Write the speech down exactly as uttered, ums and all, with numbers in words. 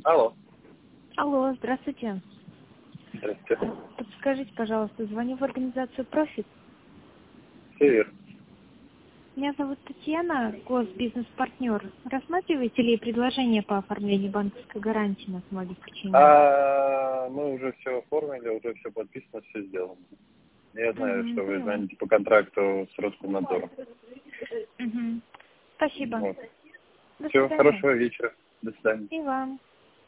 Алло. Алло, здравствуйте. Здравствуйте. Подскажите, пожалуйста, звоню в организацию «Профит». Все верно. Меня зовут Татьяна, госбизнес-партнер. Рассматриваете ли предложение по оформлению банковской гарантии на самообеспечение? А, мы уже все оформили, уже все подписано, все сделано. Я знаю, Мгм, что вы поняла. звоните по контракту с Роскомнадзором. Мгм. Спасибо. Вот. До Все, свидания. хорошего вечера. До свидания. И вам.